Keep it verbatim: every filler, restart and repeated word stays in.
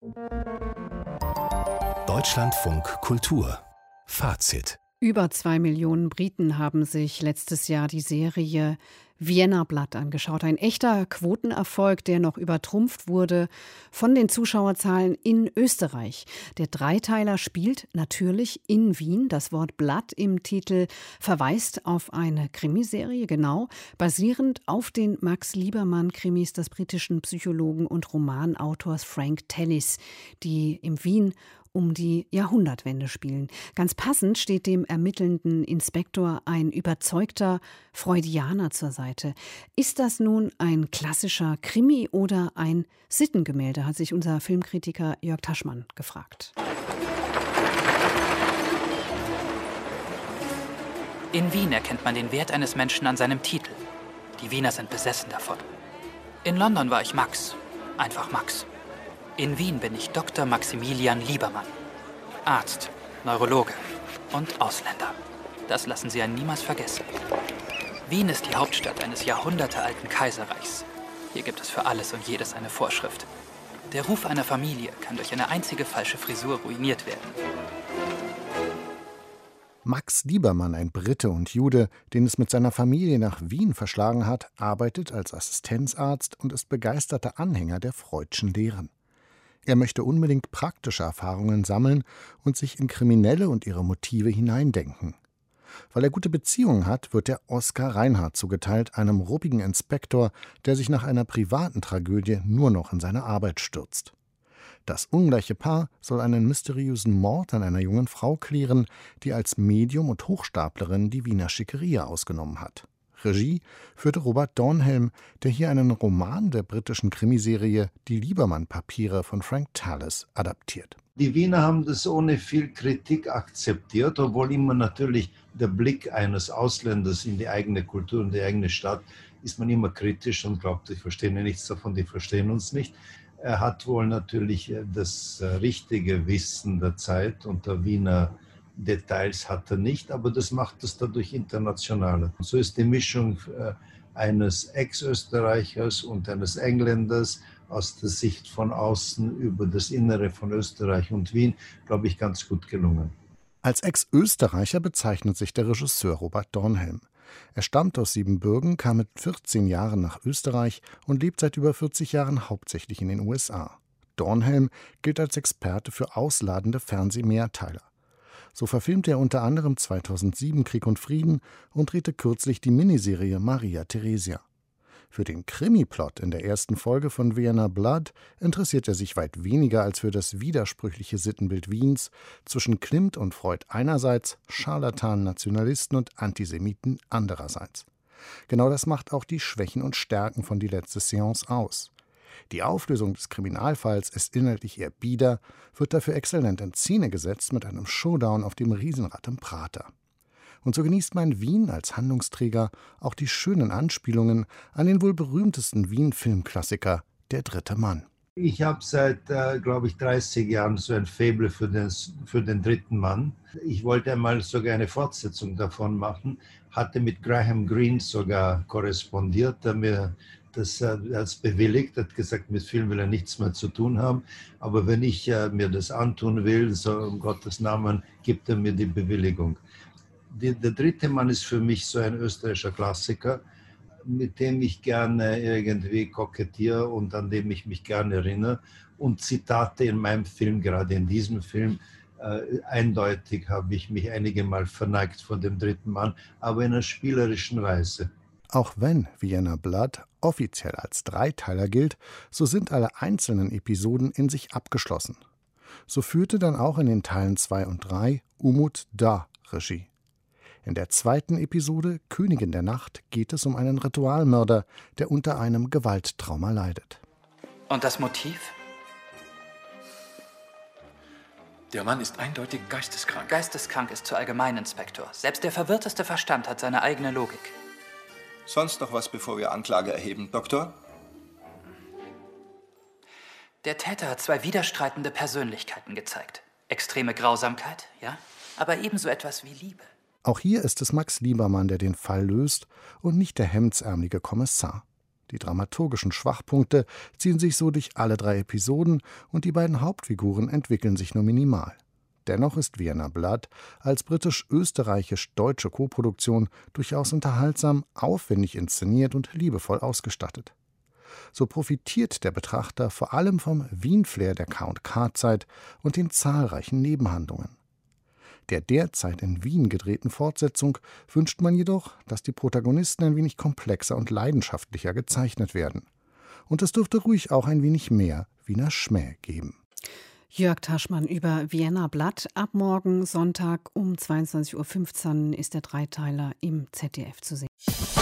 Deutschlandfunk Kultur Fazit. Über zwei Millionen Briten haben sich letztes Jahr die Serie Vienna Blood angeschaut. Ein echter Quotenerfolg, der noch übertrumpft wurde von den Zuschauerzahlen in Österreich. Der Dreiteiler spielt natürlich in Wien. Das Wort Blood im Titel verweist auf eine Krimiserie, genau, basierend auf den Max-Liebermann-Krimis des britischen Psychologen und Romanautors Frank Tallis, die im Wien um die Jahrhundertwende spielen. Ganz passend steht dem ermittelnden Inspektor ein überzeugter Freudianer zur Seite. Ist das nun ein klassischer Krimi oder ein Sittengemälde, hat sich unser Filmkritiker Jörg Taschmann gefragt. In Wien erkennt man den Wert eines Menschen an seinem Titel. Die Wiener sind besessen davon. In London war ich Max, einfach Max. In Wien bin ich Doktor Maximilian Liebermann. Arzt, Neurologe und Ausländer. Das lassen Sie einen niemals vergessen. Wien ist die Hauptstadt eines jahrhundertealten Kaiserreichs. Hier gibt es für alles und jedes eine Vorschrift. Der Ruf einer Familie kann durch eine einzige falsche Frisur ruiniert werden. Max Liebermann, ein Brite und Jude, den es mit seiner Familie nach Wien verschlagen hat, arbeitet als Assistenzarzt und ist begeisterter Anhänger der Freudschen Lehren. Er möchte unbedingt praktische Erfahrungen sammeln und sich in Kriminelle und ihre Motive hineindenken. Weil er gute Beziehungen hat, wird er Oskar Reinhardt zugeteilt, einem ruppigen Inspektor, der sich nach einer privaten Tragödie nur noch in seine Arbeit stürzt. Das ungleiche Paar soll einen mysteriösen Mord an einer jungen Frau klären, die als Medium und Hochstaplerin die Wiener Schickeria ausgenommen hat. Regie führte Robert Dornhelm, der hier einen Roman der britischen Krimiserie Die Liebermann-Papiere von Frank Tallis adaptiert. Die Wiener haben das ohne viel Kritik akzeptiert, obwohl immer natürlich der Blick eines Ausländers in die eigene Kultur und die eigene Stadt ist man immer kritisch und glaubt, ich verstehe nichts davon, die verstehen uns nicht. Er hat wohl natürlich das richtige Wissen der Zeit und der Wiener Details hat er nicht, aber das macht es dadurch internationaler. So ist die Mischung eines Ex-Österreichers und eines Engländers aus der Sicht von außen über das Innere von Österreich und Wien, glaube ich, ganz gut gelungen. Als Ex-Österreicher bezeichnet sich der Regisseur Robert Dornhelm. Er stammt aus Siebenbürgen, kam mit vierzehn Jahren nach Österreich und lebt seit über vierzig Jahren hauptsächlich in den U S A. Dornhelm gilt als Experte für ausladende Fernsehmehrteiler. So verfilmte er unter anderem zweitausendsieben Krieg und Frieden und drehte kürzlich die Miniserie Maria Theresia. Für den Krimi-Plot in der ersten Folge von Vienna Blood interessiert er sich weit weniger als für das widersprüchliche Sittenbild Wiens zwischen Klimt und Freud einerseits, Scharlatanen, Nationalisten und Antisemiten andererseits. Genau das macht auch die Schwächen und Stärken von Die letzte Seance aus. Die Auflösung des Kriminalfalls ist inhaltlich eher bieder, wird dafür exzellent in Szene gesetzt mit einem Showdown auf dem Riesenrad im Prater. Und so genießt man Wien als Handlungsträger auch die schönen Anspielungen an den wohl berühmtesten Wien-Filmklassiker Der dritte Mann. Ich habe seit, äh, glaube ich, dreißig Jahren so ein Faible für den, für den dritten Mann. Ich wollte einmal sogar eine Fortsetzung davon machen, hatte mit Graham Greene sogar korrespondiert, der mir das äh, als bewilligt, hat gesagt, mit Film will er nichts mehr zu tun haben. Aber wenn ich äh, mir das antun will, so um Gottes Namen, gibt er mir die Bewilligung. Die, der dritte Mann ist für mich so ein österreichischer Klassiker, mit dem ich gerne irgendwie kokettiere und an dem ich mich gerne erinnere. Und Zitate in meinem Film, gerade in diesem Film, äh, eindeutig habe ich mich einige Mal verneigt vor dem dritten Mann, aber in einer spielerischen Weise. Auch wenn Vienna Blood offiziell als Dreiteiler gilt, so sind alle einzelnen Episoden in sich abgeschlossen. So führte dann auch in den Teilen zwei und drei Umut Dağ Regie. In der zweiten Episode Königin der Nacht geht es um einen Ritualmörder, der unter einem Gewalttrauma leidet. Und das Motiv? Der Mann ist eindeutig geisteskrank. Geisteskrank ist zu allgemein, Inspektor. Selbst der verwirrteste Verstand hat seine eigene Logik. Sonst noch was, bevor wir Anklage erheben, Doktor? Der Täter hat zwei widerstreitende Persönlichkeiten gezeigt. Extreme Grausamkeit, ja, aber ebenso etwas wie Liebe. Auch hier ist es Max Liebermann, der den Fall löst und nicht der hemdsärmelige Kommissar. Die dramaturgischen Schwachpunkte ziehen sich so durch alle drei Episoden und die beiden Hauptfiguren entwickeln sich nur minimal. Dennoch ist Vienna Blood als britisch-österreichisch-deutsche Koproduktion durchaus unterhaltsam, aufwendig inszeniert und liebevoll ausgestattet. So profitiert der Betrachter vor allem vom Wien-Flair der K und K-Zeit und den zahlreichen Nebenhandlungen. Der derzeit in Wien gedrehten Fortsetzung wünscht man jedoch, dass die Protagonisten ein wenig komplexer und leidenschaftlicher gezeichnet werden. Und es dürfte ruhig auch ein wenig mehr Wiener Schmäh geben. Jörg Taschmann über Vienna Blood. Ab morgen Sonntag um zweiundzwanzig Uhr fünfzehn ist der Dreiteiler im Z D F zu sehen.